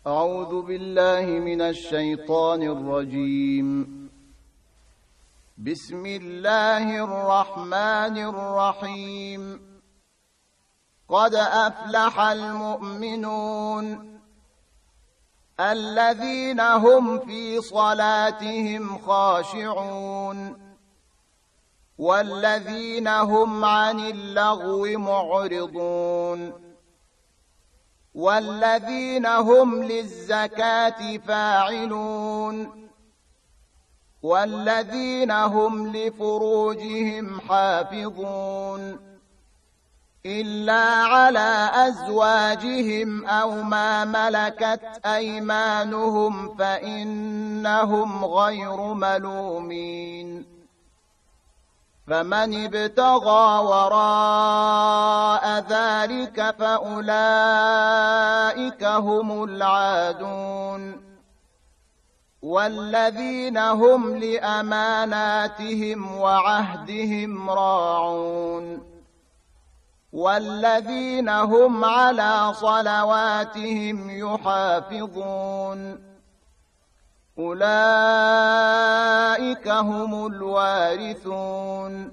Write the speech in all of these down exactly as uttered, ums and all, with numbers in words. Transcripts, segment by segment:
أعوذ بالله من الشيطان الرجيم. بسم الله الرحمن الرحيم. قد أفلح المؤمنون الذين هم في صلاتهم خاشعون والذين هم عن اللغو معرضون والذين هم للزكاة فاعلون والذين هم لفروجهم حافظون إلا على أزواجهم أو ما ملكت أيمانهم فإنهم غير ملومين. فمن ابتغى وراء ذلك فأولئك هم العادون والذين هم لأماناتهم وعهدهم راعون والذين هم على صلواتهم يحافظون أولئك هم الوارثون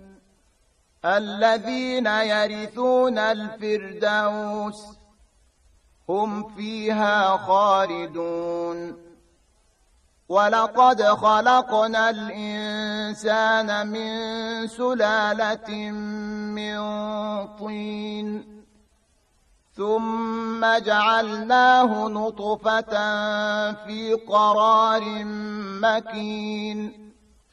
الذين يرثون الفردوس هم فيها خالدون. ولقد خلقنا الإنسان من سلالة من طين ثم جعلناه نطفة في قرار مكين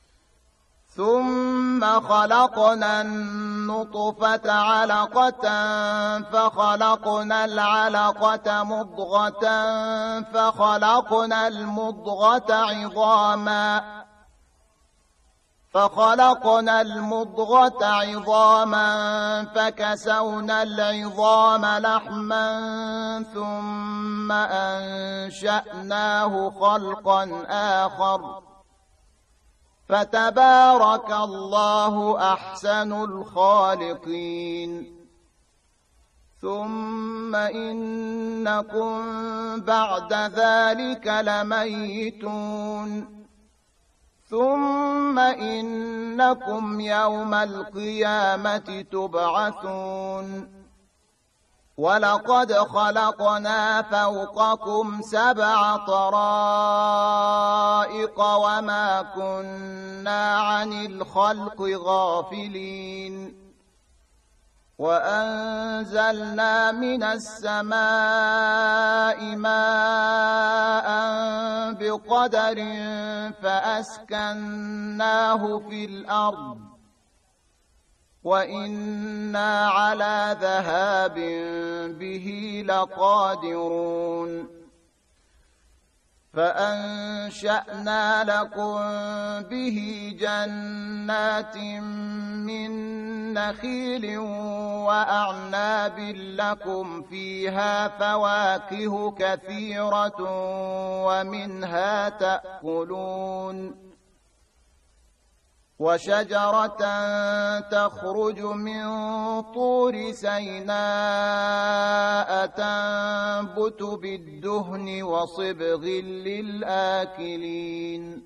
ثم خلقنا النطفة علقة فخلقنا العلقة مضغة فخلقنا المضغة عظاما فخلقنا المضغة عظاما فكسونا العظام لحما ثم أنشأناه خلقا آخر فتبارك الله أحسن الخالقين. ثم إنكم بعد ذلك لميتون ثم إنكم يوم القيامة تبعثون. ولقد خلقنا فوقكم سبع طرائق وما كنا عن الخلق غافلين. وأنزلنا من السماء ماء بقدر فأسكناه في الأرض وإنا على ذهاب به لقادرون. فأنشأنا لكم به جنات من نخيل وأعناب لكم فيها فواكه كثيرة ومنها تأكلون. وشجرة تخرج من طور سيناء تنبت بالدهن وصبغ للآكلين.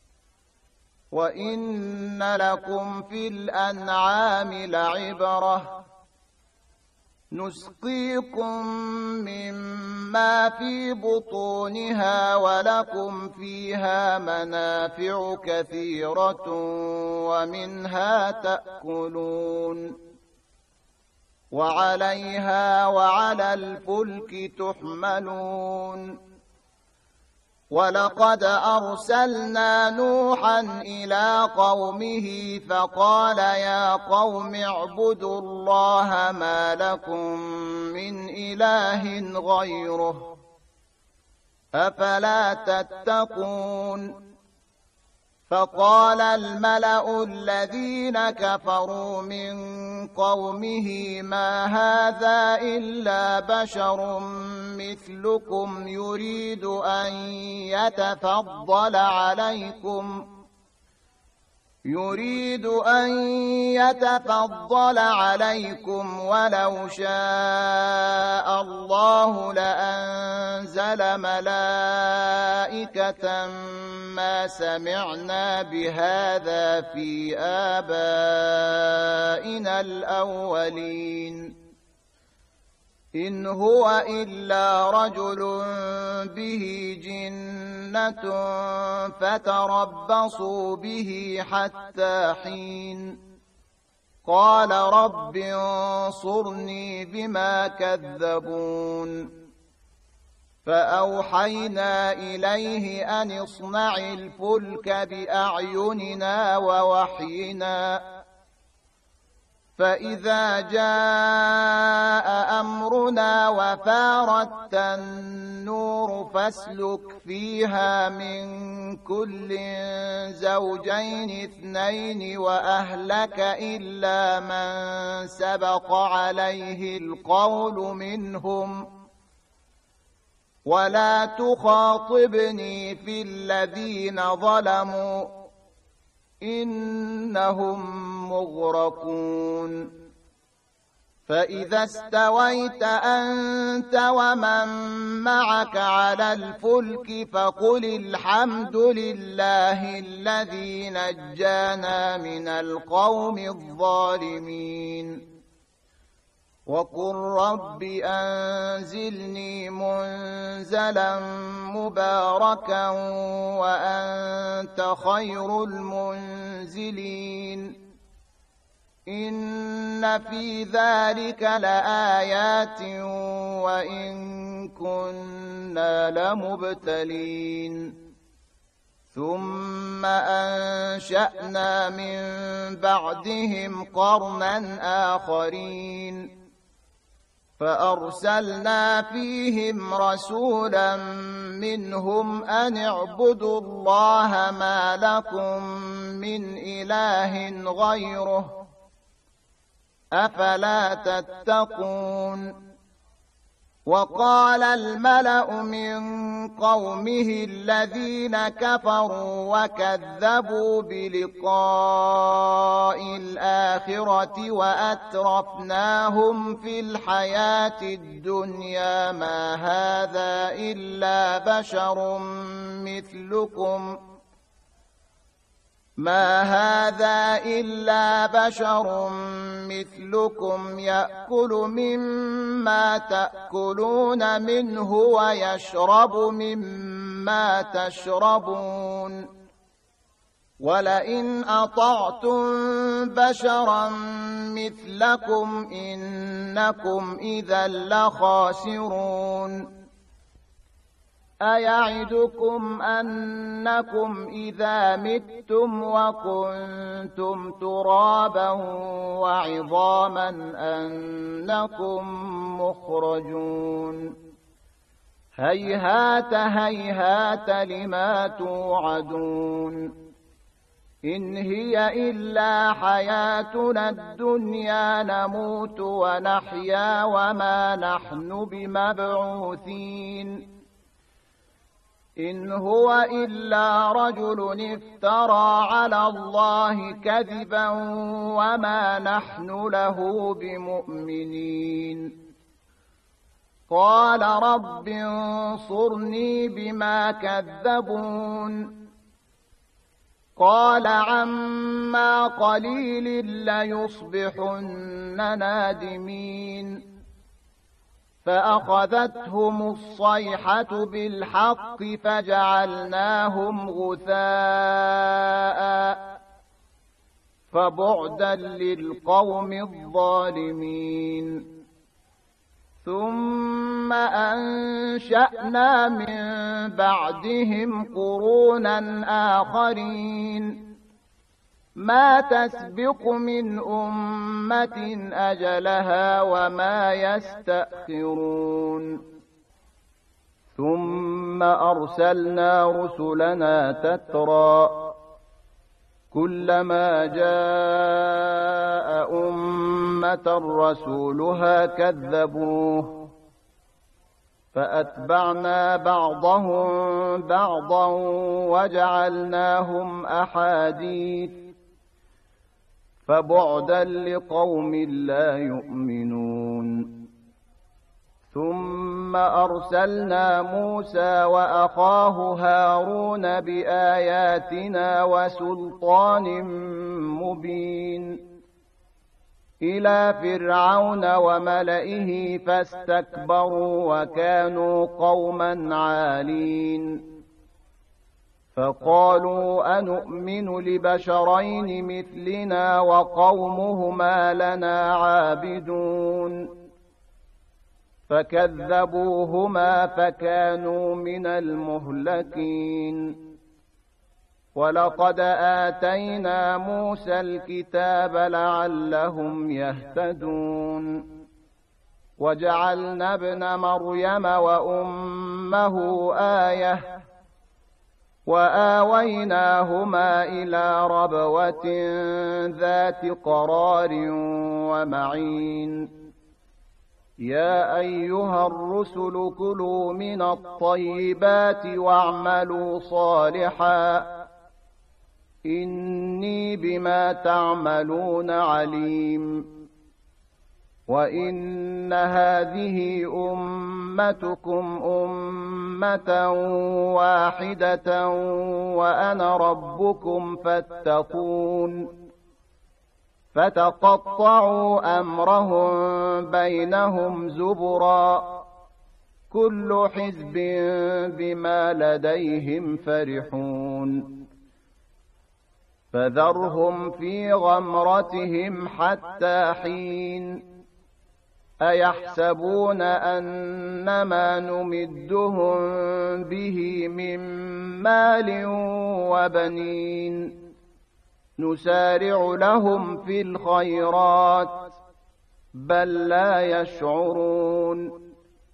وإن لكم في الأنعام لعبرة نسقيكم مما في بطونها ولكم فيها منافع كثيرة ومنها تأكلون وعليها وعلى الفلك تحملون. ولقد أرسلنا نوحا إلى قومه فقال يا قوم اعبدوا الله ما لكم من إله غيره أفلا تتقون. فقال الملأ الذين كفروا من قومه ما هذا إلا بشر مثلكم يريد أن يتفضل عليكم يريد أن يتفضل عليكم ولو شاء الله لأنزل أرسل ملائكة ما سمعنا بهذا في آبائنا الأولين إن هو إلا رجل به جنة فتربصوا به حتى حين قال رب انصرني بما كذبون فأوحينا إليه أن اصنع الفلك بأعيننا ووحينا فإذا جاء أمرنا وفارت النور فاسلك فيها من كل زوجين اثنين وأهلك إلا من سبق عليه القول منهم ولا تخاطبني في الذين ظلموا إنهم مغرقون فإذا استويت أنت ومن معك على الفلك فقل الحمد لله الذي نجانا من القوم الظالمين وقل رب أنزلني منزلا مباركا وأنت خير المنزلين إن في ذلك لآيات وإن كنا لمبتلين ثم أنشأنا من بعدهم قرنا آخرين فأرسلنا فيهم رسولا منهم أن اعبدوا الله ما لكم من إله غيره أفلا تتقون وقال الملأ من قومه الذين كفروا وكذبوا بلقاء الآخرة وأترفناهم في الحياة الدنيا ما هذا إلا بشر مثلكم ما هذا إلا بشر مثلكم يأكل مما تأكلون منه ويشرب مما تشربون ولئن أطعتم بشرا مثلكم إنكم إذا لخاسرون أيعدكم أنكم إذا متم وكنتم ترابا وعظاما أنكم مخرجون هيهات هيهات لما توعدون إن هي إلا حياتنا الدنيا نموت ونحيا وما نحن بمبعوثين إن هو إلا رجل افترى على الله كذبا وما نحن له بمؤمنين قال رب انصرني بما كذبون قال عما قليل ليصبحن نادمين فأخذتهم الصيحة بالحق فجعلناهم غثاء فبعدا للقوم الظالمين ثم أنشأنا من بعدهم قرونا آخرين ما تسبق من أمة أجلها وما يستأخرون ثم أرسلنا رسلنا تترى كلما جاء أمة رسولها كذبوه فأتبعنا بعضهم بعضا وجعلناهم أحاديث فبعدا لقوم لا يؤمنون ثم أرسلنا موسى وأخاه هارون بآياتنا وسلطان مبين إلى فرعون وملئه فاستكبروا وكانوا قوما عالين فقالوا أنؤمن لبشرين مثلنا وقومهما لنا عابدون فكذبوهما فكانوا من المهلكين ولقد آتينا موسى الكتاب لعلهم يهتدون وجعلنا ابن مريم وأمه آية وآويناهما إلى ربوة ذات قرار ومعين يا أيها الرسل كلوا من الطيبات واعملوا صالحا إني بما تعملون عليم وإن هذه أمتكم أمة واحدة وأنا ربكم فاتقون فتقطعوا أمرهم بينهم زبرا كل حزب بما لديهم فرحون فذرهم في غمرتهم حتى حين أيحسبون أنما نمدهم به من مال وبنين نسارع لهم في الخيرات بل لا يشعرون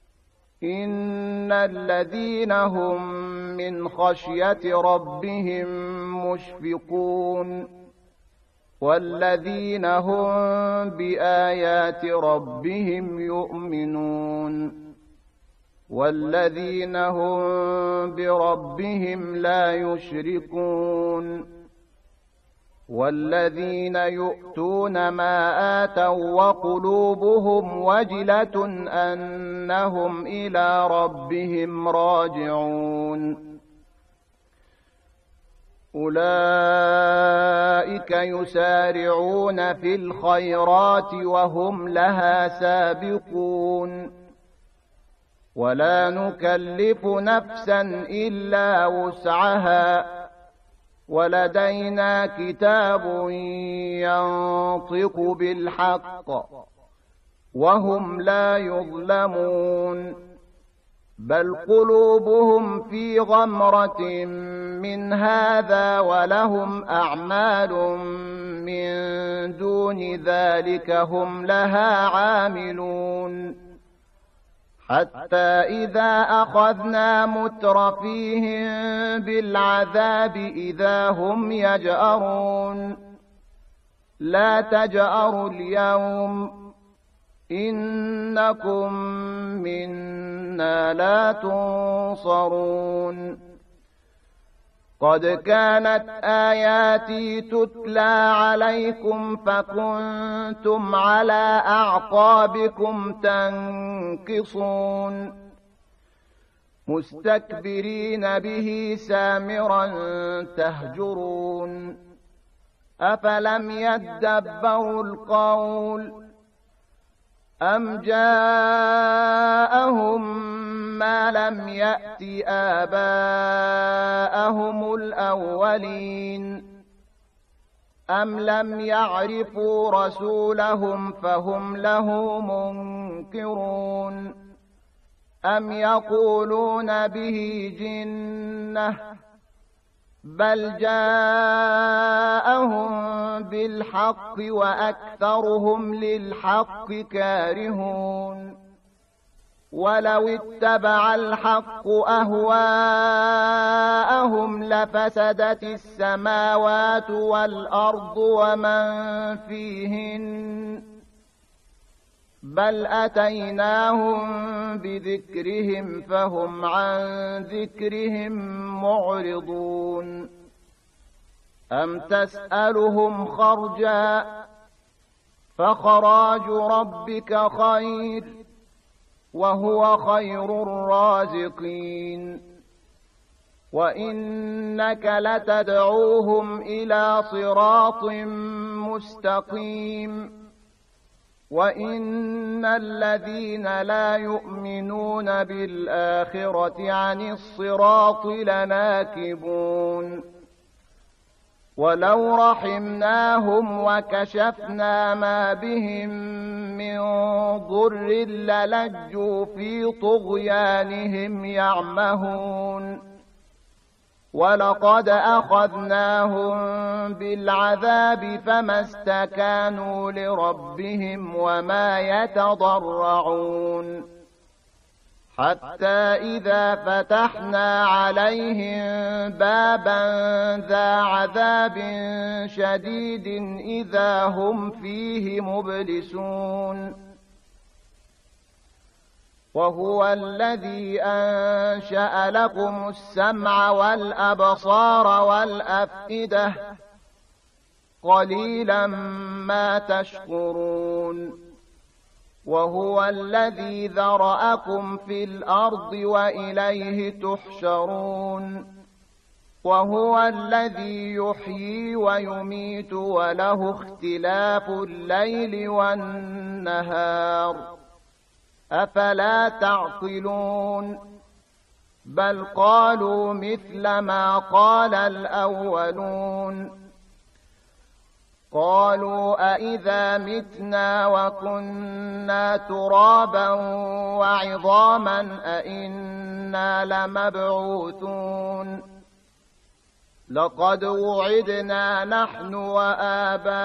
إن الذين هم من خشية ربهم مشفقون والذين هم بآيات ربهم يؤمنون والذين هم بربهم لا يشركون والذين يؤتون ما آتوا وقلوبهم وجلة أنهم إلى ربهم راجعون أولئك يسارعون في الخيرات وهم لها سابقون ولا نكلف نفسا إلا وسعها ولدينا كتاب ينطق بالحق وهم لا يظلمون بل قلوبهم في غمرة من هذا ولهم أعمال من دون ذلك هم لها عاملون حتى إذا أخذنا مترفيهم بالعذاب إذا هم يجأرون لا تجأروا اليوم إنكم منا لا تنصرون قد كانت آياتي تتلى عليكم فكنتم على أعقابكم تنكصون مستكبرين به سامرا تهجرون أفلم يدبروا القول أم جاءهم ما لم يأت آباءهم الأولين أم لم يعرفوا رسولهم فهم له منكرون أم يقولون به جنة بل جاءهم بالحق وأكثرهم للحق كارهون ولو اتبع الحق أهواءهم لفسدت السماوات والأرض ومن فيهن بل أتيناهم بذكرهم فهم عن ذكرهم معرضون أم تسألهم خرجا فخراج ربك خير وهو خير الرازقين وإنك لتدعوهم إلى صراط مستقيم وإن الذين لا يؤمنون بالآخرة عن الصراط لناكبون ولو رحمناهم وكشفنا ما بهم من ضر للجوا في طغيانهم يعمهون ولقد أخذناهم بالعذاب فما استكانوا لربهم وما يتضرعون حتى إذا فتحنا عليهم بابا ذا عذاب شديد إذا هم فيه مبلسون وهو الذي أنشأ لكم السمع والأبصار والأفئدة قليلا ما تشكرون وهو الذي ذرأكم في الأرض وإليه تحشرون وهو الذي يحيي ويميت وله اختلاف الليل والنهار أفلا تعقلون بل قالوا مثل ما قال الأولون قالوا أئذا متنا وكنا ترابا وعظاما أئنا لمبعوثون لقد وعدنا نحن وآباؤنا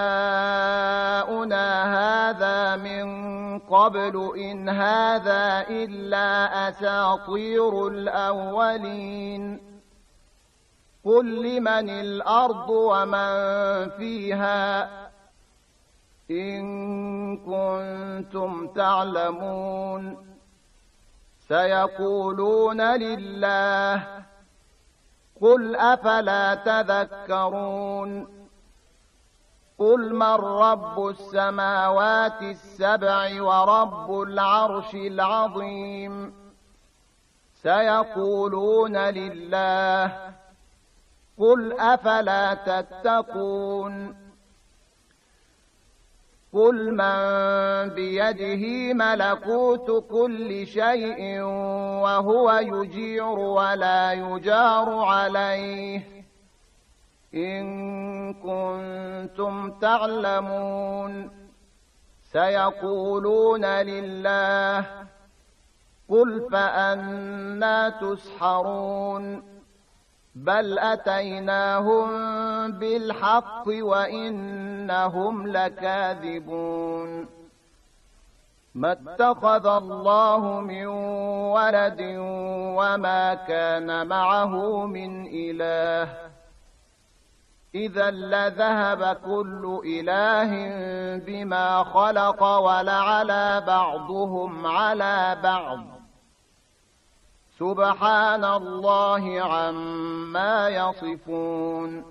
هذا من قبل إن هذا إلا أساطير الأولين قل لمن الأرض ومن فيها إن كنتم تعلمون سيقولون لله قل أفلا تذكرون قل من رب السماوات السبع ورب العرش العظيم سيقولون لله قل أفلا تتقون قل من بيده ملكوت كل شيء وهو يجير ولا يجار عليه إن كنتم تعلمون سيقولون لله قل فأنى تسحرون بل أتيناهم بالحق وإنهم لكاذبون ما اتخذ الله من ولد وما كان معه من إله إذا لذهب كل إله بما خلق ولعلى بعضهم على بعض سبحان الله عما يصفون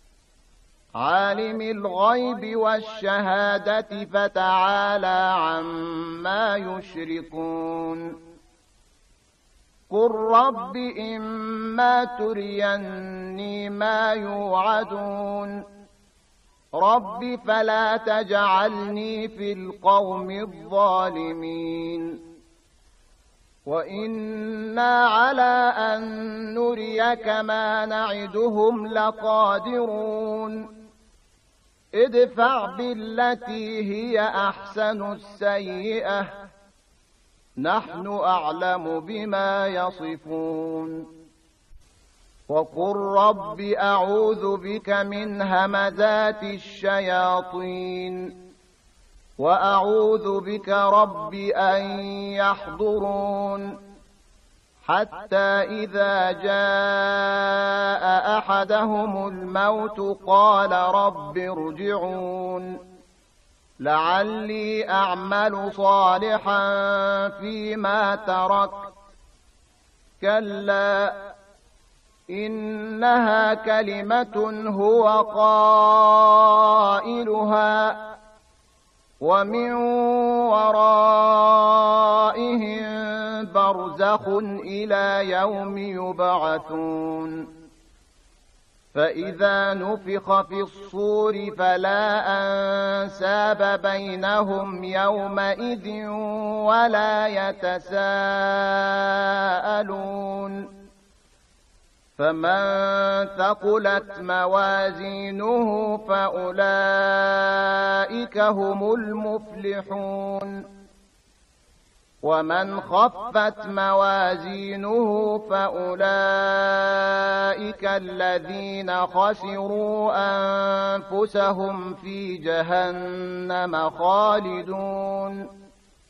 عالم الغيب والشهادة فتعالى عما يشركون قل رب إما تريني ما يوعدون رب فلا تجعلني في القوم الظالمين وإنا على أن نريك ما نعدهم لقادرون ادفع بالتي هي أحسن السيئة نحن أعلم بما يصفون وقل رب أعوذ بك من همزات الشياطين وأعوذ بك رب أن يحضرون حتى إذا جاء أحدهم الموت قال رب ارجعون لعلي أعمل صالحا فيما تركت كلا إنها كلمة هو قائلها ومن ورائهم برزخ إلى يوم يبعثون فإذا نفخ في الصور فلا أنساب بينهم يومئذ ولا يتساءلون فمن ثقلت موازينه فأولئك هم المفلحون ومن خفت موازينه فأولئك الذين خسروا أنفسهم في جهنم خالدون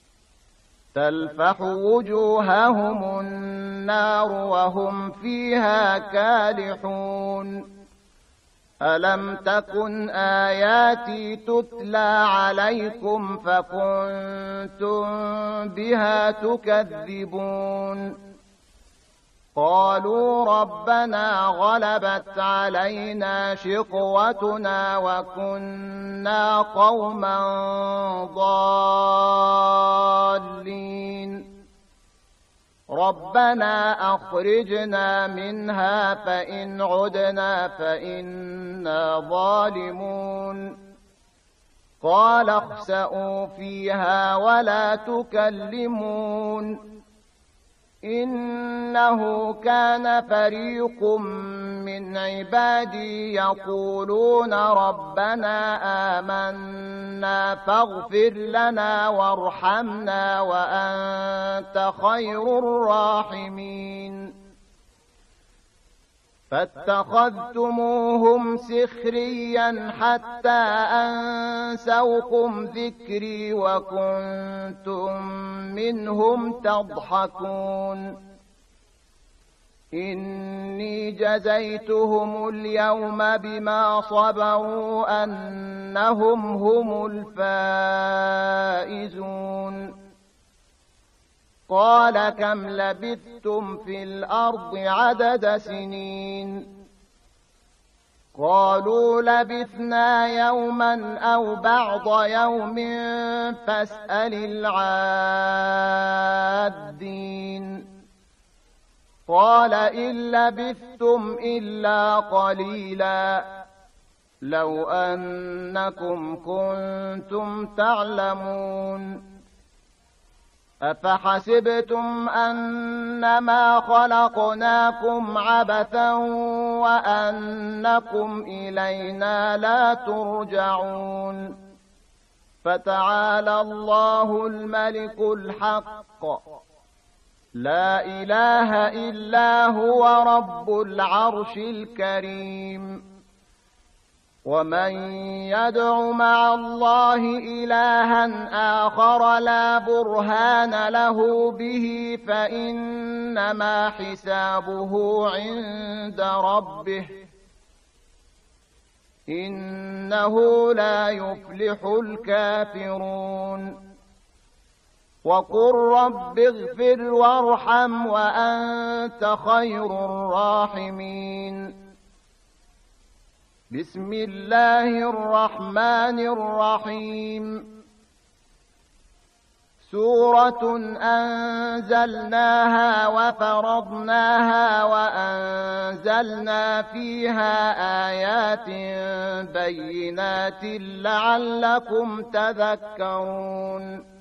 تلفح وجوههم النار وهم فيها كالحون ألم تكن آياتي تتلى عليكم فكنتم بها تكذبون قالوا ربنا غلبت علينا شقوتنا وكنا قوما ضالين ربنا أخرجنا منها فإن عدنا فإنا ظالمون قال اخسئوا فيها ولا تكلمون إنه كان فريق من عبادي يقولون ربنا آمنا فاغفر لنا وارحمنا وأنت خير الراحمين فاتخذتموهم سخريا حتى أنسوكم ذكري وكنتم منهم تضحكون إني جزيتهم اليوم بما صبروا أنهم هم الفائزون قال كم لبثتم في الأرض عدد سنين قالوا لبثنا يوما أو بعض يوم فاسأل العادين قال إن لبثتم إلا قليلا لو أنكم كنتم تعلمون أفحسبتم أنما خلقناكم عبثا وأنكم إلينا لا ترجعون فتعالى الله الملك الحق لا إله إلا هو رب العرش الكريم ومن يدع مع الله إلها آخر لا برهان له به فإنما حسابه عند ربه إنه لا يفلح الكافرون وقل رب اغفر وارحم وأنت خير الراحمين بسم الله الرحمن الرحيم سورة أنزلناها وفرضناها وأنزلنا فيها آيات بينات لعلكم تذكرون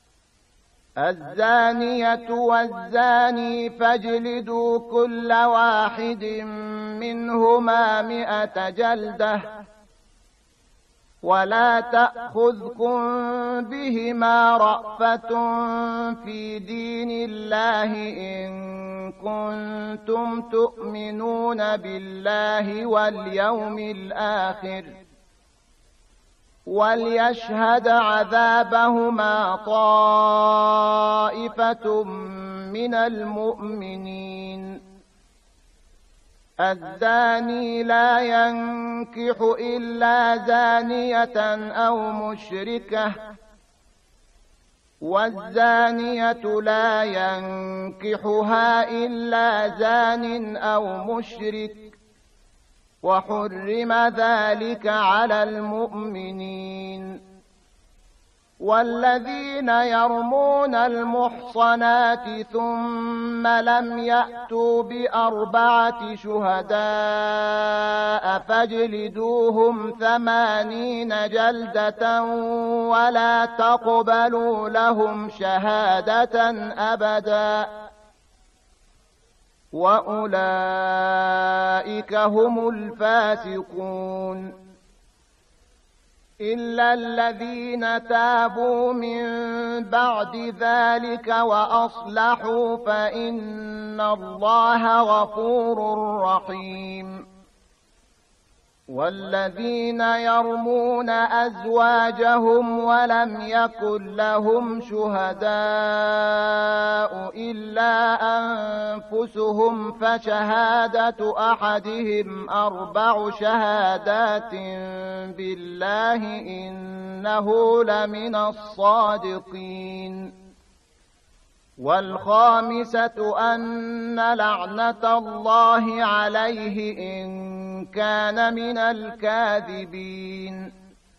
الزانية والزاني فاجلدوا كل واحد منهما مئة جلدة ولا تأخذكم بهما رأفة في دين الله إن كنتم تؤمنون بالله واليوم الآخر وليشهد عذابهما طائفة من المؤمنين الزاني لا ينكح إلا زانية أو مشركة والزانية لا ينكحها إلا زان أو مشرك وحرم ذلك على المؤمنين والذين يرمون المحصنات ثم لم يأتوا بأربعة شهداء فاجلدوهم ثمانين جلدة ولا تقبلوا لهم شهادة أبدا وأولئك هم الفاسقون إلا الذين تابوا من بعد ذلك وأصلحوا فإن الله غفور رحيم والذين يرمون أزواجهم ولم يكن لهم شهداء إلا أنفسهم فشهادة أحدهم أربع شهادات بالله إنه لمن الصادقين والخامسة أن لعنة الله عليه إن كان من الكاذبين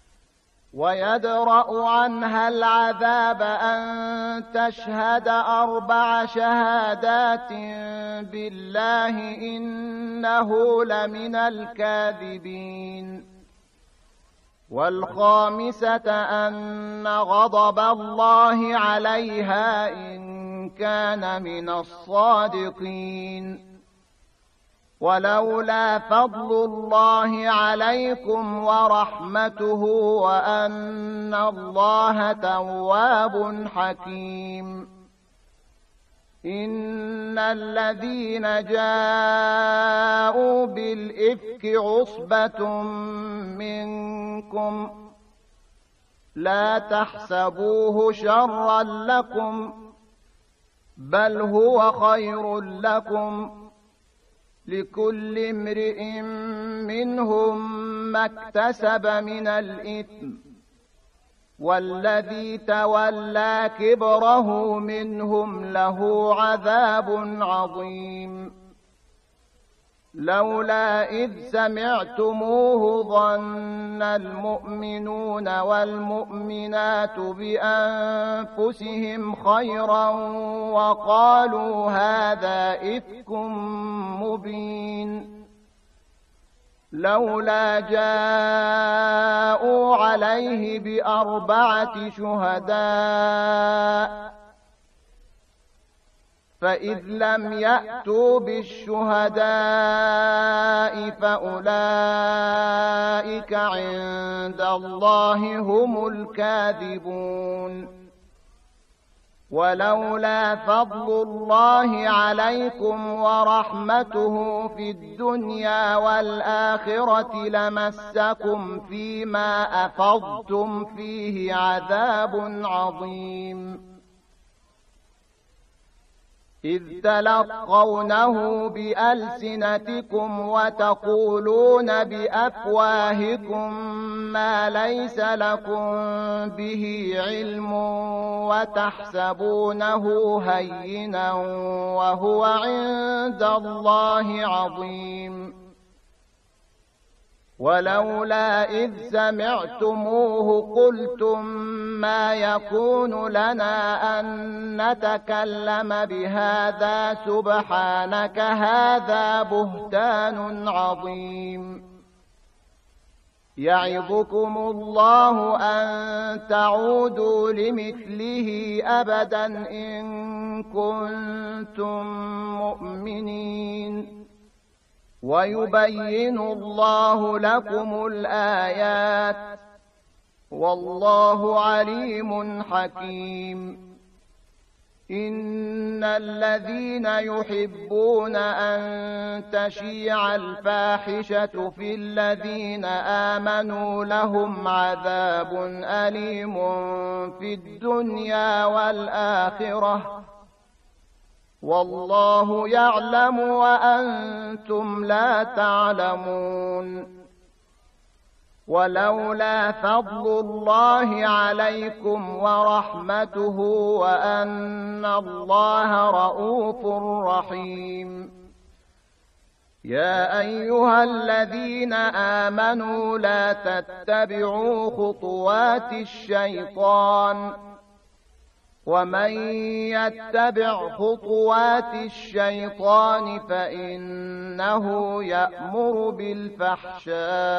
ويدرأ عنها العذاب أن تشهد أربع شهادات بالله إنه لمن الكاذبين والخامسة أن غضب الله عليها إن كان من الصادقين ولولا فضل الله عليكم ورحمته وأن الله تواب حكيم إن الذين جاءوا بالإفك عصبة منكم لا تحسبوه شرا لكم بل هو خير لكم لكل امرئ منهم ما اكتسب من الإثم والذي تولى كبره منهم له عذاب عظيم لولا إذ سمعتموه ظن المؤمنون والمؤمنات بأنفسهم خيرا وقالوا هذا إفك مبين لولا جاءوا عليه بأربعة شهداء فإذ لم يأتوا بالشهداء فأولئك عند الله هم الكاذبون ولولا فضل الله عليكم ورحمته في الدنيا والآخرة لمسكم فيما أفضتم فيه عذاب عظيم إذ تلقونه بألسنتكم وتقولون بأفواهكم ما ليس لكم به علم وتحسبونه هينا وهو عند الله عظيم ولولا إذ سمعتموه قلتم ما يكون لنا أن نتكلم بهذا سبحانك هذا بهتان عظيم يعظكم الله أن تعودوا لمثله أبدا إن كنتم مؤمنين ويبين الله لكم الآيات والله عليم حكيم إن الذين يحبون أن تشيع الفاحشة في الذين آمنوا لهم عذاب أليم في الدنيا والآخرة والله يعلم وأنتم لا تعلمون ولولا فضل الله عليكم ورحمته وأن الله رءوف رحيم يا أيها الذين آمنوا لا تتبعوا خطوات الشيطان ومن يتبع خطوات الشيطان فإنه يأمر بالفحشاء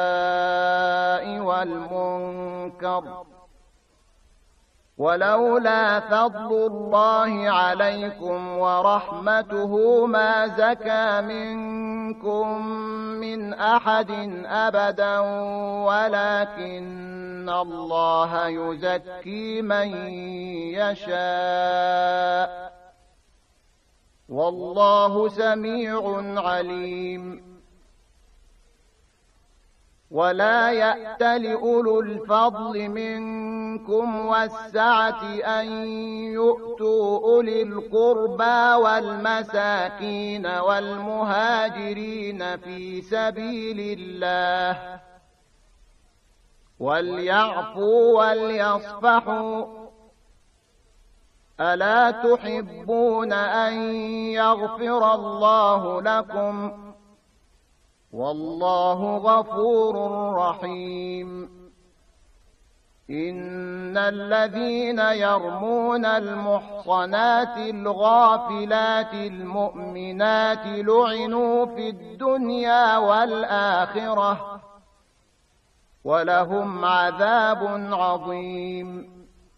والمنكر ولولا فضل الله عليكم ورحمته ما زكى منكم من أحد أبدا ولكن الله يزكي من يشاء والله سميع عليم ولا يأتل أولو الفضل منكم والسعة أن يؤتوا أولي القربى والمساكين والمهاجرين في سبيل الله وليعفوا وليصفحوا ألا تحبون أن يغفر الله لكم والله غفور رحيم إن الذين يرمون المحصنات الغافلات المؤمنات لعنوا في الدنيا والآخرة ولهم عذاب عظيم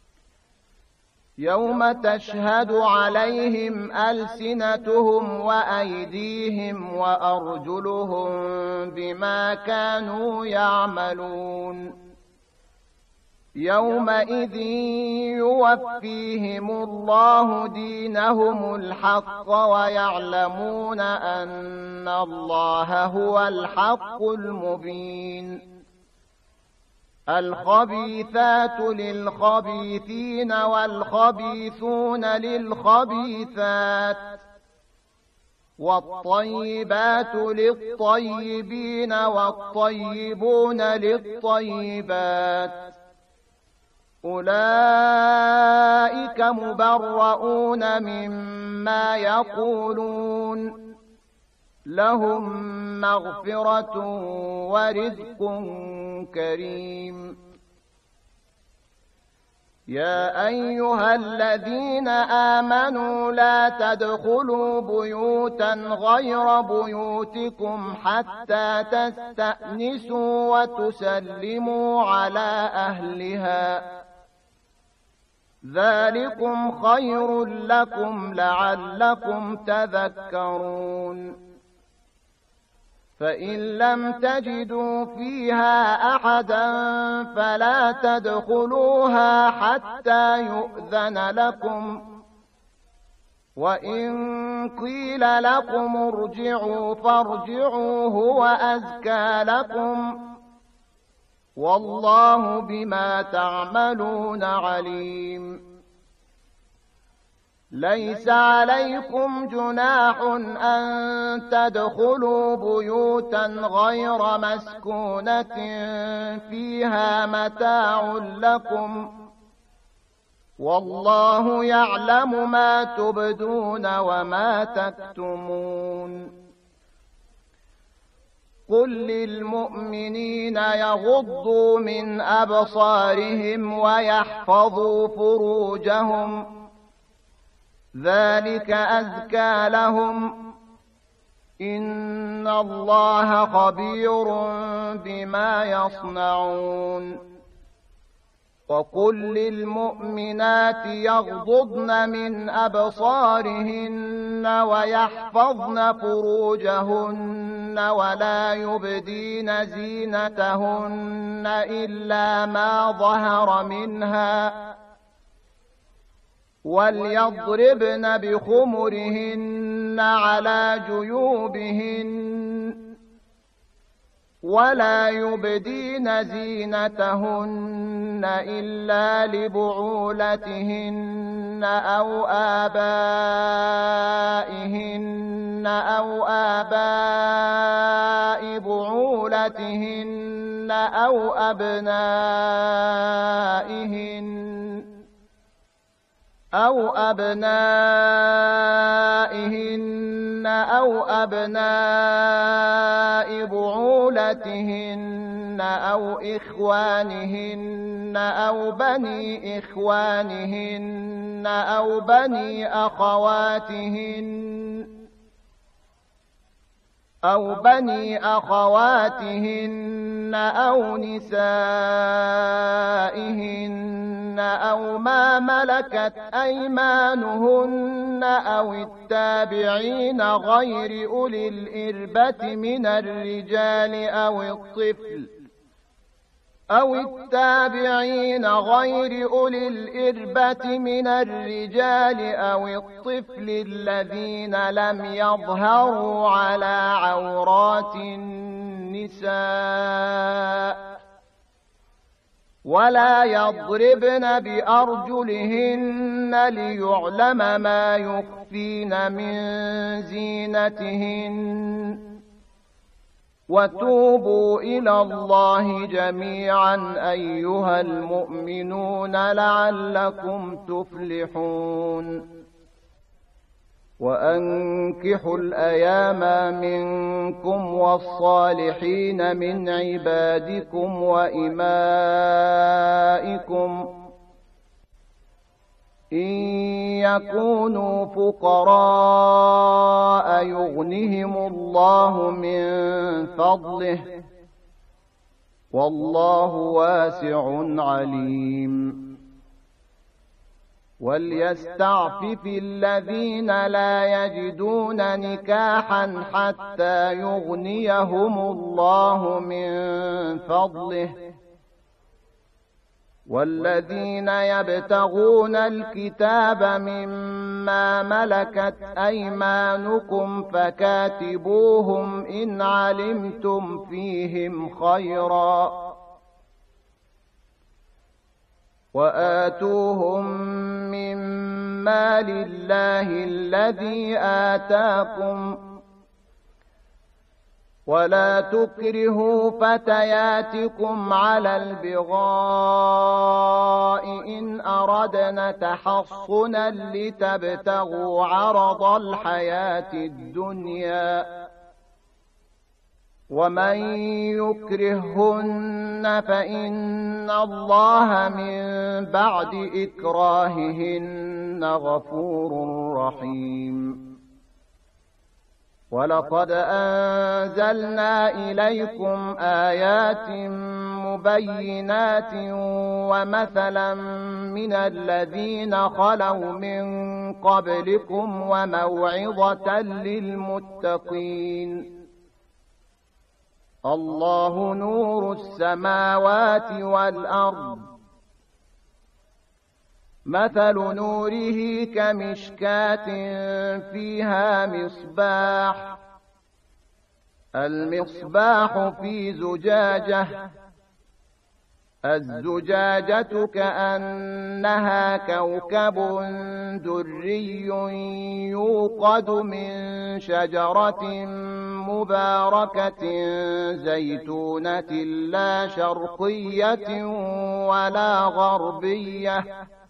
يوم تشهد عليهم ألسنتهم وأيديهم وأرجلهم بما كانوا يعملون يومئذ يوفيهم الله دينهم الحق ويعلمون أن الله هو الحق المبين الخبيثات للخبيثين والخبيثون للخبيثات والطيبات للطيبين والطيبون للطيبات أولئك مبرؤون مما يقولون لهم مغفرة ورزق كريم يا أيها الذين آمنوا لا تدخلوا بيوتا غير بيوتكم حتى تستأنسوا وتسلموا على أهلها ذلكم خير لكم لعلكم تذكرون فإن لم تجدوا فيها أحدا فلا تدخلوها حتى يؤذن لكم وإن قيل لكم ارجعوا فارجعوا هو أزكى لكم والله بما تعملون عليم ليس عليكم جناح أن تدخلوا بيوتا غير مسكونة فيها متاع لكم والله يعلم ما تبدون وما تكتمون قل للمؤمنين يغضوا من أبصارهم ويحفظوا فروجهم ذلك أزكى لهم إن الله خبير بما يصنعون وقل للمؤمنات يغضضن من أبصارهن ويحفظن فروجهن ولا يبدين زينتهن إلا ما ظهر منها وليضربن بخمرهن على جيوبهن ولا يبدين زينتهن إلا لبعولتهن أو آبائهن أو آباء بعولتهن أو أبنائهن أو أبنائهن أو أبناء بعولتهن أو إخوانهن أو بني إخوانهن أو بني أخواتهن أو بني أخواتهن أو نسائهن أو ما ملكت أيمانهن أو التابعين غير أولي الإربة من الرجال أو الطفل أو التابعين غير أولي الإربة من الرجال أو الطفل الذين لم يظهروا على عورات النساء ولا يضربن بأرجلهن ليعلم ما يخفين من زينتهن وتوبوا إلى الله جميعا أيها المؤمنون لعلكم تفلحون وأنكحوا الأيام منكم والصالحين من عبادكم وإمائكم إن يكونوا فقراء يغنهم الله من فضله والله واسع عليم وليستعفف الذين لا يجدون نكاحا حتى يغنيهم الله من فضله والذين يبتغون الكتاب مما ملكت أيمانكم فكاتبوهم إن علمتم فيهم خيرا وآتوهم من مال الله الذي آتاكم ولا تكرهوا فتياتكم على البغاء إن أردنا تحصنا لتبتغوا عرض الحياة الدنيا ومن يكرهن فإن الله من بعد إكراههن غفور رحيم ولقد أنزلنا إليكم آيات مبينات ومثلا من الذين خلوا من قبلكم وموعظة للمتقين الله نور السماوات والأرض مثل نوره كمشكاة فيها مصباح المصباح في زجاجة الزجاجة كأنها كوكب دري يوقد من شجرة مباركة زيتونة لا شرقية ولا غربية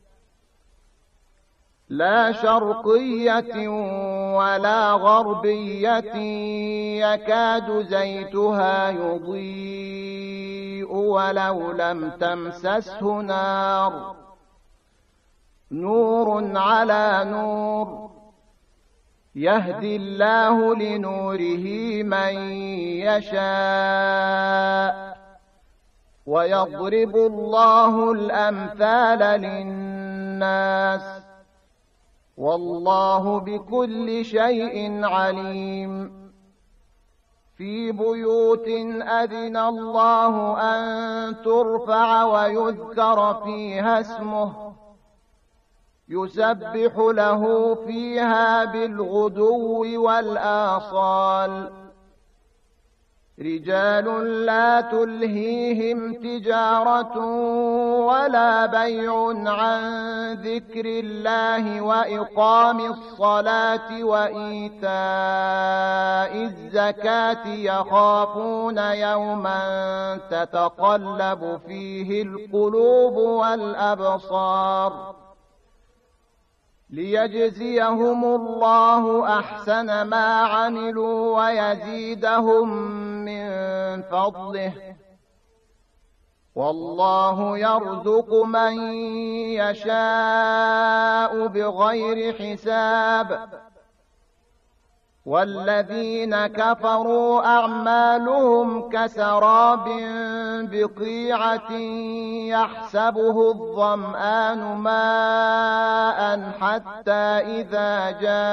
لا شرقية ولا غربية يكاد زيتها يضيء ولو لم تمسسه نار نور على نور يهدي الله لنوره من يشاء ويضرب الله الأمثال للناس والله بكل شيء عليم في بيوت أذن الله أن ترفع ويذكر فيها اسمه يسبح له فيها بالغدو والآصال رجال لا تلهيهم تجارة ولا بيع عن ذكر الله وإقام الصلاة وإيتاء الزكاة يخافون يوما تتقلب فيه القلوب والأبصار ليجزيهم الله أحسن ما عملوا ويزيدهم من فضله، والله يرزق من يشاء بغير حساب. والذين كفروا أعمالهم كسراب بقيعة يحسبه الظمآن ماء حتى إذا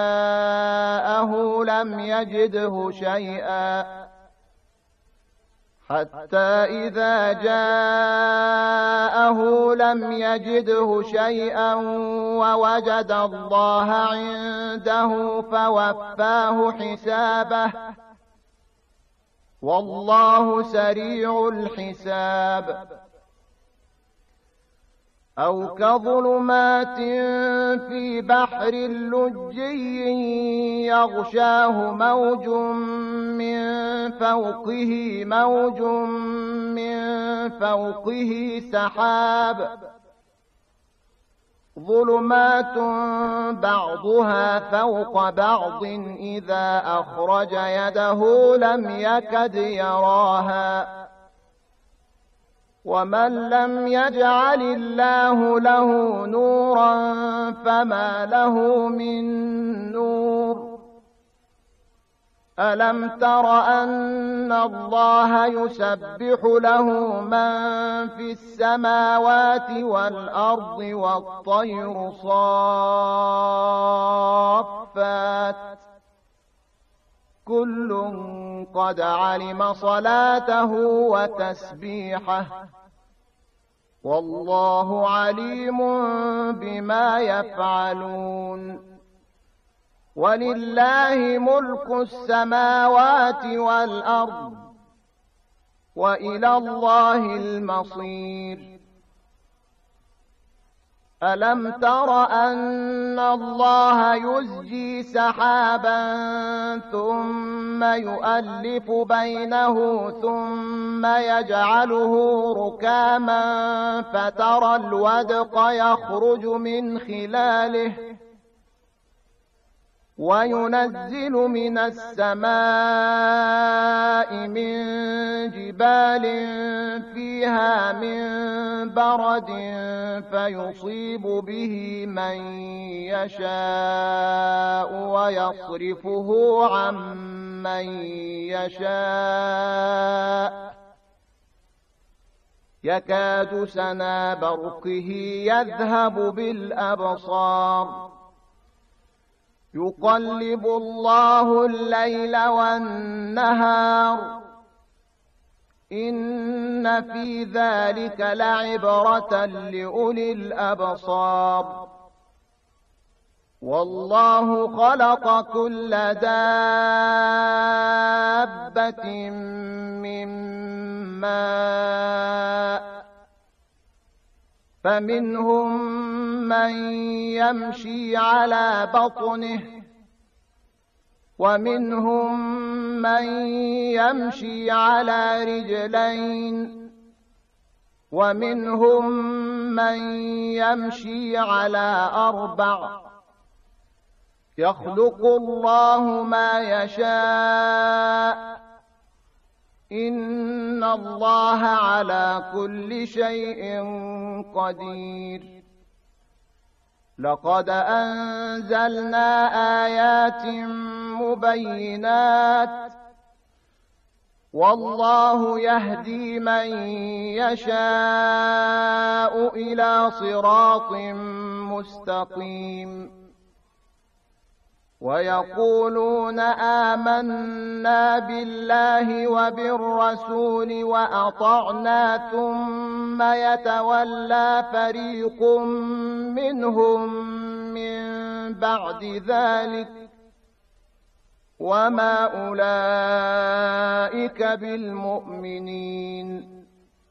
جاءه لم يجده شيئا حتى إذا جاءه لم يجده شيئا ووجد الله عنده فوفاه حسابه، والله سريع الحساب. أو كظلمات في بحر لجي يغشاه موج من فوقه موج من فوقه سحاب، ظلمات بعضها فوق بعض إذا أخرج يده لم يكد يراها، ومن لم يجعل الله له نورا فما له من نور. ألم تر أن الله يسبح له من في السماوات والأرض والطير صافات كل قد علم صلاته وتسبيحه، والله عليم بما يفعلون. ولله ملك السماوات والأرض وإلى الله المصير. ألم تر أن الله يزجي سحابا ثم يؤلف بينه ثم يجعله ركاما فترى الودق يخرج من خلاله وينزل من السماء من جبال فيها من برد فيصيب به من يشاء ويصرفه عن من يشاء يكاد سنا برقه يذهب بالأبصار، يقلب الله الليل والنهار إن في ذلك لعبرة لأولي الأبصار. والله خلق كل دابة من ماء فمنهم من يمشي على بطنه ومنهم من يمشي على رجلين ومنهم من يمشي على أربع، يخلق الله ما يشاء إن الله على كل شيء قدير. لقد أنزلنا آيات مبينات والله يهدي من يشاء إلى صراط مستقيم. ويقولون آمنا بالله وبالرسول وأطعنا ثم يتولى فريق منهم من بعد ذلك وما أولئك بالمؤمنين.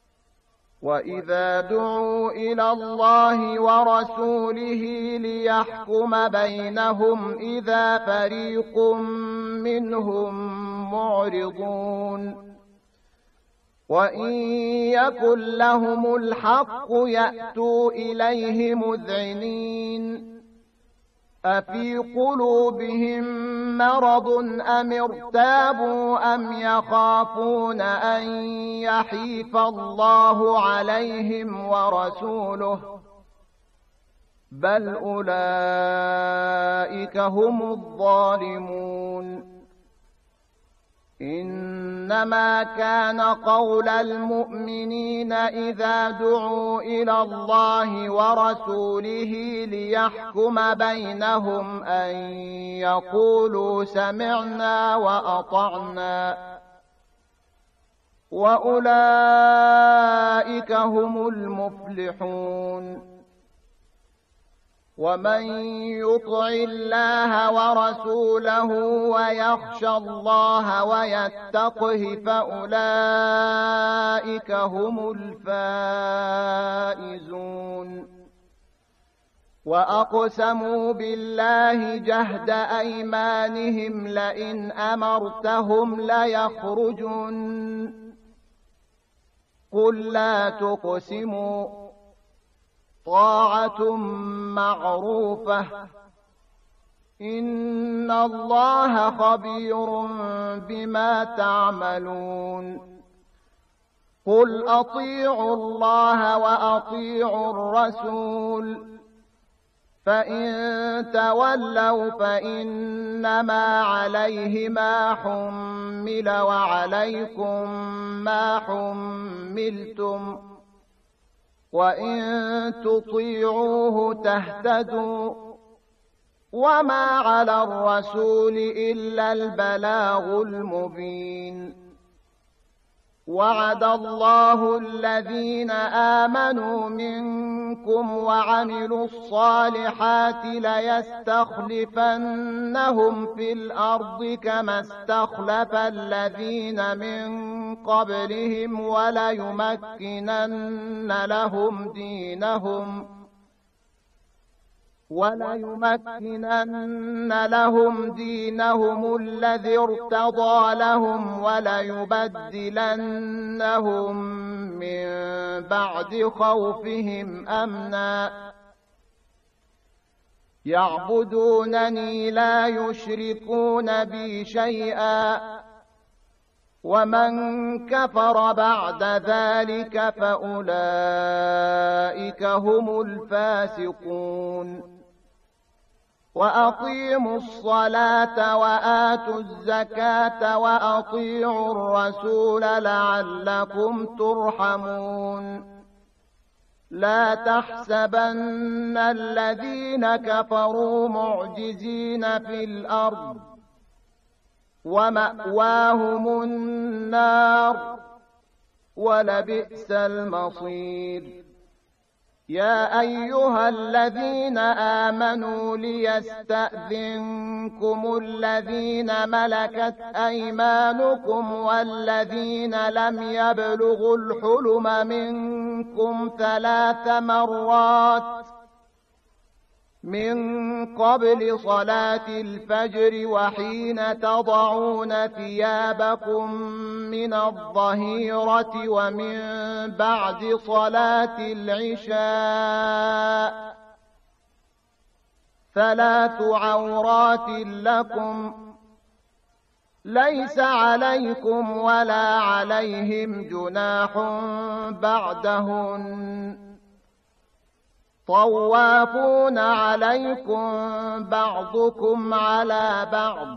وإذا دعوا إلى الله ورسوله ليحكم بينهم إذا فريق منهم معرضون. وإن يكن لهم الحق يأتوا إليه مذعنين. أفي قلوبهم مرض أم ارتابوا أم يخافون أن يحيف الله عليهم ورسوله بل أولئك هم الظالمون إنما كان قول المؤمنين إذا دعوا إلى الله ورسوله ليحكم بينهم أن يقولوا سمعنا وأطعنا وأولئك هم المفلحون ومن يطع الله ورسوله ويخشى الله ويتقه فأولئك هم الفائزون وأقسموا بالله جهد أيمانهم لئن أمرتهم ليخرجن قل لا تقسموا طاعة معروفة إن الله خبير بما تعملون قل أطيعوا الله وأطيعوا الرسول فإن تولوا فإنما عليه ما حمل وعليكم ما حملتم وإن تطيعوه تهتدوا وما على الرسول إلا البلاغ المبين وعد الله الذين آمنوا منكم وعملوا الصالحات ليستخلفنهم في الأرض كما استخلف الذين من قبلهم وليمكنن لهم دينهم وليمكنن لهم دينهم الذي ارتضى لهم وليبدلنهم من بعد خوفهم أمنا يعبدونني لا يشركون بي شيئا ومن كفر بعد ذلك فأولئك هم الفاسقون وأقيموا الصلاة وآتوا الزكاة وأطيعوا الرسول لعلكم ترحمون لا تحسبن الذين كفروا معجزين في الأرض ومأواهم النار ولبئس المصير يا أيها الذين آمنوا ليستأذنكم الذين ملكت أيمانكم والذين لم يبلغوا الحلم منكم ثلاث مرات من قبل صلاة الفجر وحين تضعون ثيابكم من الظهيرة ومن بعد صلاة العشاء ثلاث عورات لكم ليس عليكم ولا عليهم جناح بعدهن طوافون عليكم بعضكم على بعض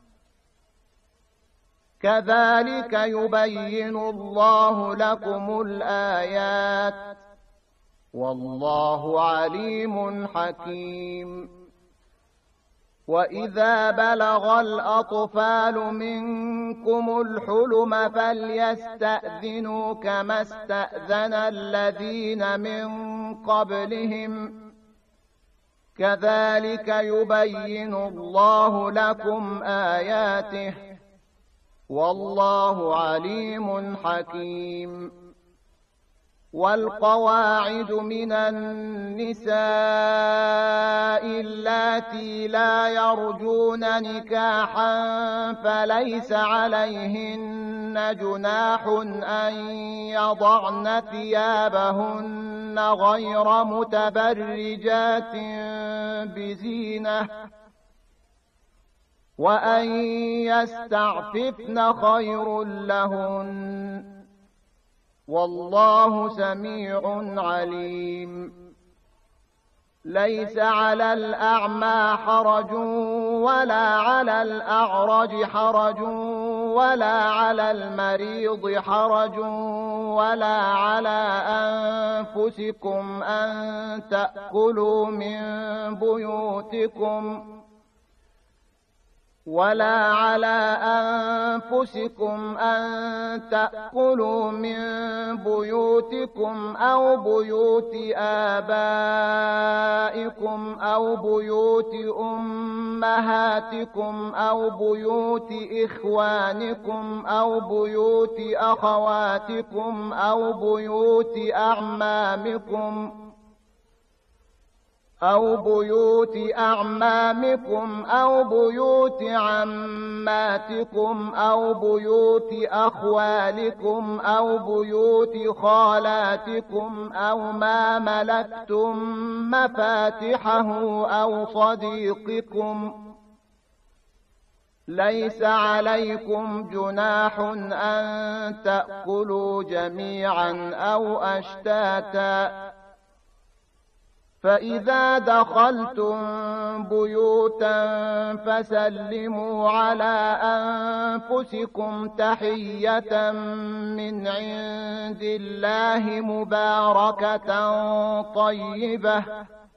كذلك يبين الله لكم الآيات والله عليم حكيم وإذا بلغ الأطفال منكم الحلم فليستأذنوا كما استأذن الذين من قبلهم كذلك يبين الله لكم آياته والله عليم حكيم والقواعد من النساء اللاتي لا يرجون نكاحا فليس عليهن جناح أن يضعن ثيابهن غير متبرجات بزينة وأن يستعففن خير لهن والله سميع عليم. ليس على الأعمى حرج ولا على الأعرج حرج ولا على المريض حرج ولا على أنفسكم أن تأكلوا من بيوتكم ولا على أنفسكم أن تأكلوا من بيوتكم أو بيوت آبائكم أو بيوت أمهاتكم أو بيوت إخوانكم أو بيوت أخواتكم أو بيوت أعمامكم أو بيوت أعمامكم أو بيوت عماتكم أو بيوت أخوالكم أو بيوت خالاتكم أو ما ملكتم مفاتحه أو صديقكم. ليس عليكم جناح أن تأكلوا جميعا أو أشتاتا. فإذا دخلتم بيوتا فسلموا على أنفسكم تحية من عند الله مباركة طيبة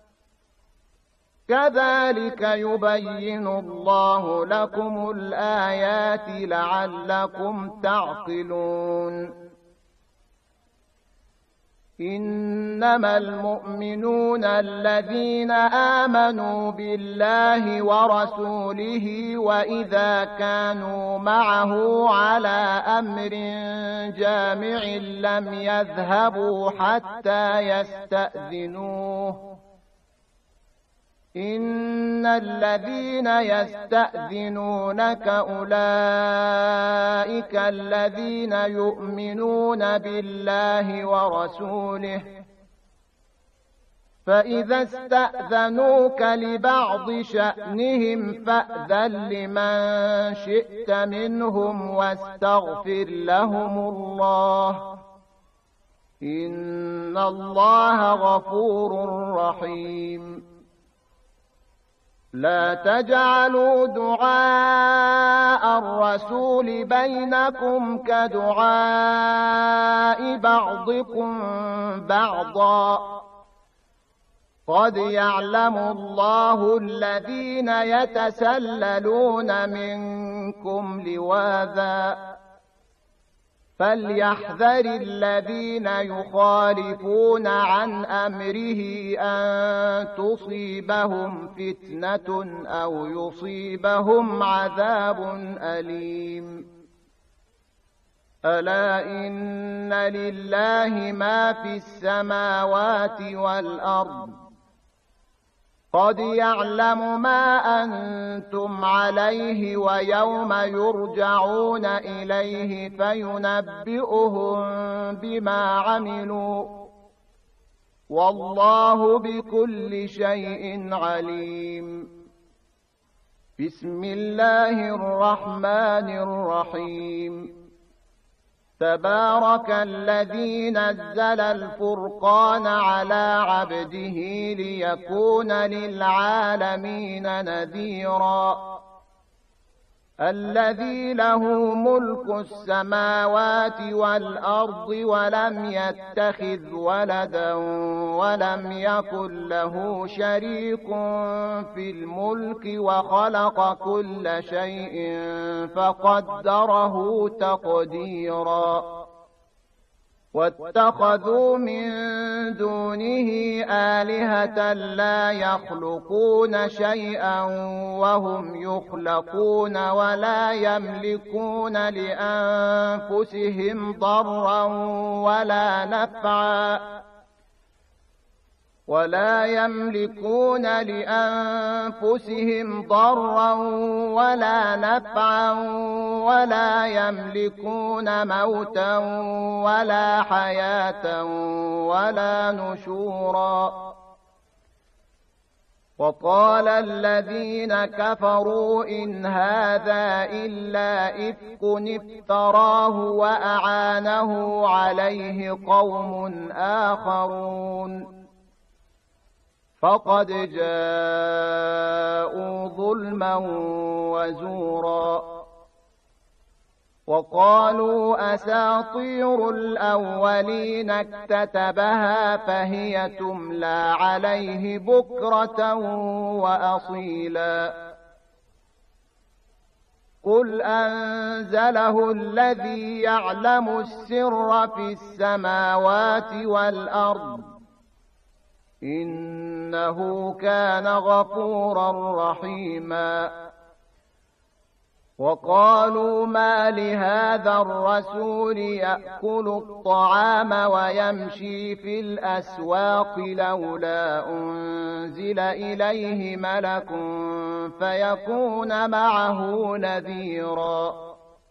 كذلك يبين الله لكم الآيات لعلكم تعقلون. إنما المؤمنون الذين آمنوا بالله ورسوله وإذا كانوا معه على أمر جامع لم يذهبوا حتى يستأذنوه. إن الذين يستأذنونك أولئك الذين يؤمنون بالله ورسوله فإذا استأذنوك لبعض شأنهم فأذن لمن شئت منهم واستغفر لهم الله إن الله غفور رحيم. لا تجعلوا دعاء الرسول بينكم كدعاء بعضكم بعضا قد يعلم الله الذين يتسللون منكم لواذا فليحذر الذين يخالفون عن أمره أن تصيبهم فتنة أو يصيبهم عذاب أليم. ألا إن لله ما في السماوات والأرض قد يعلم ما أنتم عليه ويوم يرجعون إليه فينبئهم بما عملوا والله بكل شيء عليم. بسم الله الرحمن الرحيم. تبارك الذي نزل الفرقان على عبده ليكون للعالمين نذيرا. الذي له ملك السماوات والأرض ولم يتخذ ولدا ولم يكن له شريك في الملك وخلق كل شيء فقدره تقديرا. واتخذوا من دونه آلهة لا يخلقون شيئا وهم يخلقون ولا يملكون لأنفسهم ضرا ولا نفعا ولا يملكون لأنفسهم ضرا ولا نفعا ولا يملكون موتا ولا حياة ولا نشورا وقال الذين كفروا إن هذا إلا إفك افتراه وأعانه عليه قوم آخرون فقد جاءوا ظلما وزورا وقالوا أساطير الأولين اكتتبها فهي تملى عليه بكرة وأصيلا قل أنزله الذي يعلم السر في السماوات والأرض إنه كان غفورا رحيما وقالوا ما لهذا الرسول يأكل الطعام ويمشي في الأسواق لولا أنزل إليه ملك فيكون معه نذيرا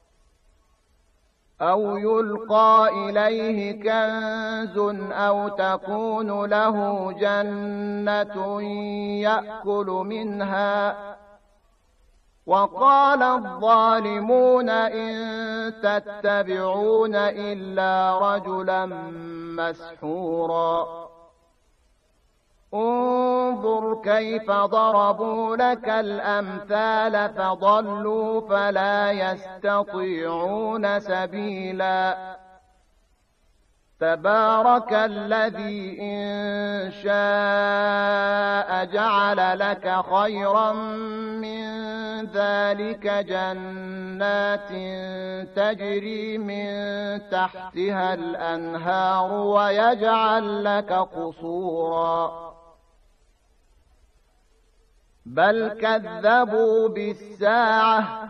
أو يلقى إليه كنز أو تكون له جنة يأكل منها وقال الظالمون إن تتبعون إلا رجلا مسحورا انظر كيف ضربوا لك الأمثال فضلوا فلا يستطيعون سبيلا تبارك الذي إن شاء جعل لك خيرا من ذلك جنات تجري من تحتها الأنهار ويجعل لك قصورا بل كذبوا بالساعة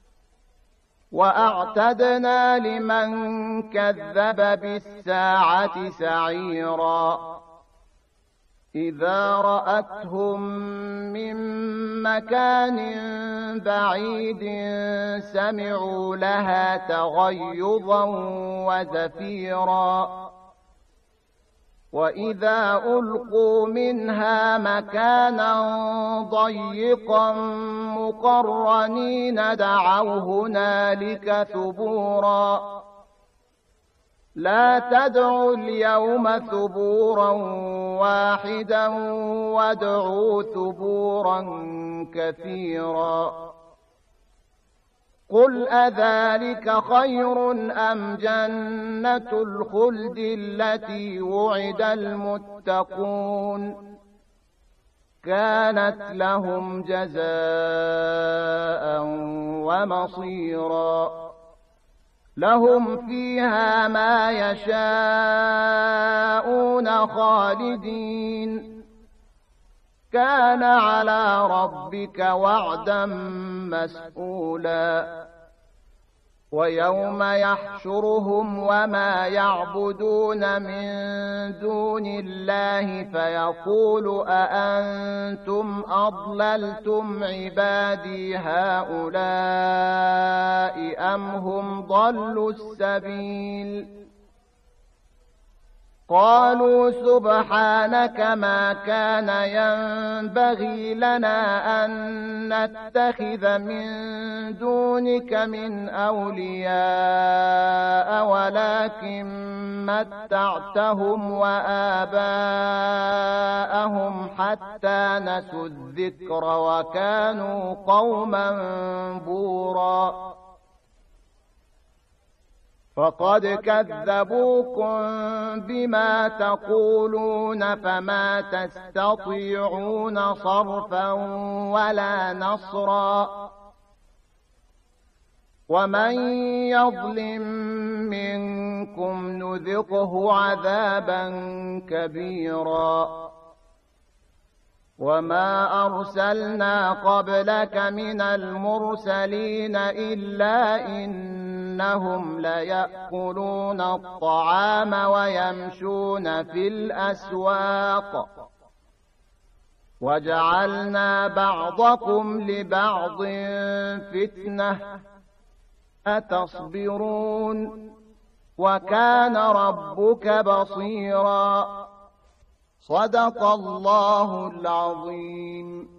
وأعتدنا لمن كذب بالساعة سعيرا إذا رأتهم من مكان بعيد سمعوا لها تغيظا وزفيرا وإذا ألقوا منها مكانا ضيقا مقرنين دعوا هنالك ثبورا لا تدعوا اليوم ثبورا واحدا وادعوا ثبورا كثيرا قل أذلك خير أم جنة الخلد التي وعد المتقون كانت لهم جزاء ومصيرا لهم فيها ما يشاءون خالدين كان على ربك وعدا مسئولا ويوم يحشرهم وما يعبدون من دون الله فيقول أأنتم أضللتم عبادي هؤلاء أم هم ضلوا السبيل قالوا سبحانك ما كان ينبغي لنا أن نتخذ من دونك من أولياء ولكن متعتهم وآباءهم حتى نسوا الذكر وكانوا قوما بورا فقد كذبوكم بما تقولون فما تستطيعون صرفا ولا نصرا ومن يظلم منكم نذقه عذابا كبيرا وما أرسلنا قبلك من المرسلين إلا إنهم ليأكلون الطعام ويمشون في الأسواق وجعلنا بعضكم لبعض فتنة أتصبرون وكان ربك بصيرا صدق الله العظيم.